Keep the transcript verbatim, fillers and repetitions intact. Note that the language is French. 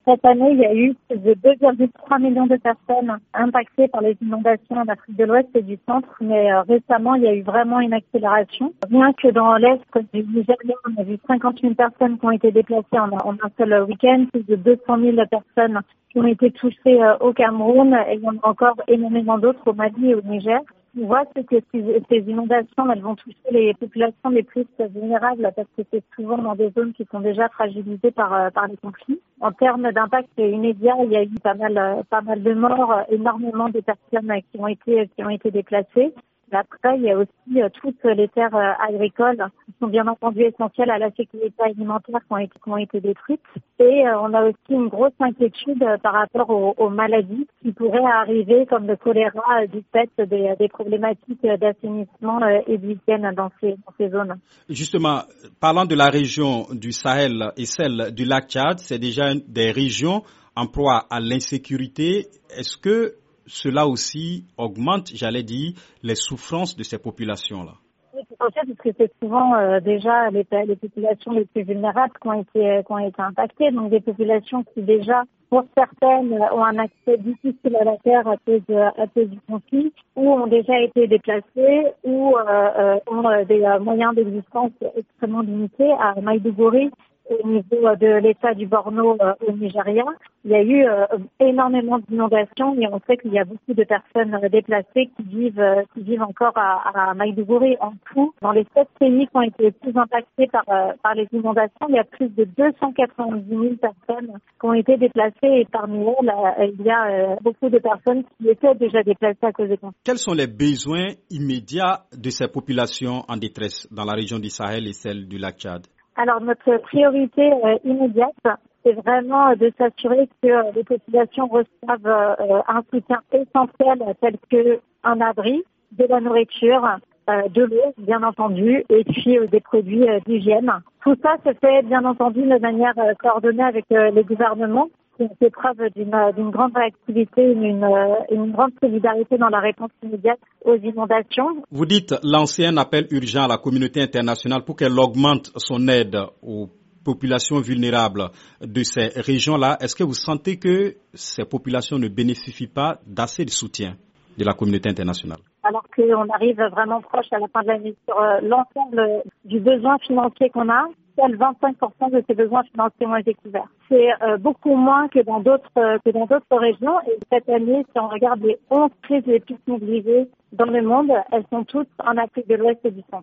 Cette année, il y a eu plus de deux virgule trois millions de personnes impactées par les inondations en Afrique de l'Ouest et du Centre, mais euh, récemment, il y a eu vraiment une accélération. Rien que dans l'Est du Nigeria, on a vu cinquante mille personnes qui ont été déplacées en, en un seul week-end, plus de deux cent mille personnes qui ont été touchées euh, au Cameroun, et il y en a encore énormément d'autres au Mali et au Niger. On voit que ces, ces inondations, elles vont toucher les populations les plus vulnérables parce que c'est souvent dans des zones qui sont déjà fragilisées par, par les conflits. En termes d'impact immédiat, il y a eu pas mal, pas mal de morts, énormément de personnes qui ont été, qui ont été déplacées. Après, il y a aussi euh, toutes les terres euh, agricoles qui sont bien entendu essentielles à la sécurité alimentaire qui ont été, qui ont été détruites. Et euh, on a aussi une grosse inquiétude euh, par rapport aux, aux maladies qui pourraient arriver, comme le choléra, euh, du fait des, des problématiques d'assainissement euh, et d'hygiène dans ces, dans ces zones. Justement, parlant de la région du Sahel et celle du lac Tchad, c'est déjà des régions en proie à l'insécurité. Est-ce que cela aussi augmente, j'allais dire, les souffrances de ces populations-là? Oui, tout à fait, parce que c'est souvent euh, déjà les, les populations les plus vulnérables qui ont été, qui ont été impactées, donc des populations qui déjà, pour certaines, ont un accès difficile à la terre à cause, à cause du conflit, ou ont déjà été déplacées, ou euh, euh, ont des euh, moyens d'existence extrêmement limités. À Maïdougouri, au niveau de l'État du Borno euh, au Nigeria, il y a eu euh, énormément d'inondations et on sait qu'il y a beaucoup de personnes euh, déplacées qui vivent euh, qui vivent encore à, à Maïdougouri. En tout, dans les sept pays qui ont été les plus impactés par euh, par les inondations, il y a plus de deux cent quatre-vingt-dix mille personnes qui ont été déplacées et parmi elles, euh, il y a euh, beaucoup de personnes qui étaient déjà déplacées à cause des conflits. Quels sont les besoins immédiats de ces populations en détresse dans la région du Sahel et celle du lac Tchad? Alors, notre priorité euh, immédiate, c'est vraiment euh, de s'assurer que euh, les populations reçoivent euh, un soutien essentiel tel qu'un abri, de la nourriture, euh, de l'eau, bien entendu, et puis euh, des produits euh, d'hygiène. Tout ça se fait, bien entendu, de manière euh, coordonnée avec euh, les gouvernements, qui ont fait preuve d'une, d'une grande réactivité et une, une grande solidarité dans la réponse immédiate aux inondations. Vous dites lancer un appel urgent à la communauté internationale pour qu'elle augmente son aide aux populations vulnérables de ces régions-là. Est-ce que vous sentez que ces populations ne bénéficient pas d'assez de soutien de la communauté internationale? Alors qu'on arrive vraiment proche à la fin de l'année sur l'ensemble du besoin financier qu'on a, seuls vingt-cinq pour cent de ces besoins financiers ont été couverts. C'est euh, beaucoup moins que dans d'autres euh, que dans d'autres régions. Et cette année, si on regarde les onze crises les plus négligées dans le monde, elles sont toutes en Afrique de l'Ouest et du Centre.